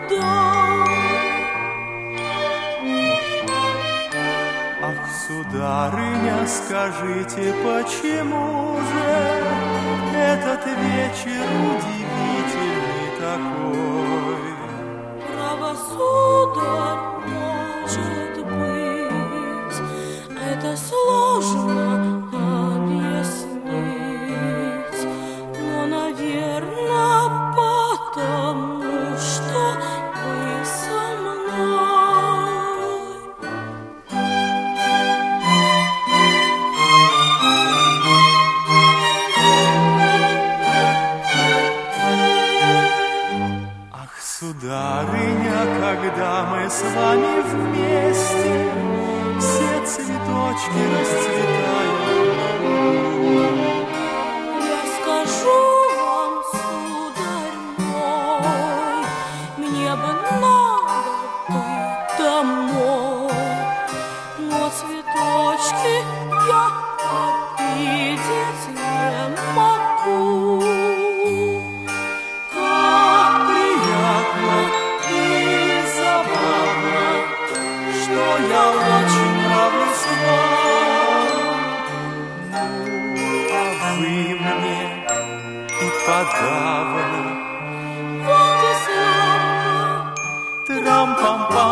Ах, сударыня, скажите, почему же этот вечер удивительный такой? Право, сударь, может быть, это сложно объяснить, но, наверное, потому что вы со мной. Ах, сударыня, когда мы с вами вместе, все цветочки расцветают. Я скажу вам, сударь мой, мне бы надо быть домой, но цветочки я обидеть не могу. Как приятно и забавно, что я очень нравлюсь вам. А вы мне и подавно. Вот и славно. Трам-пам-пам.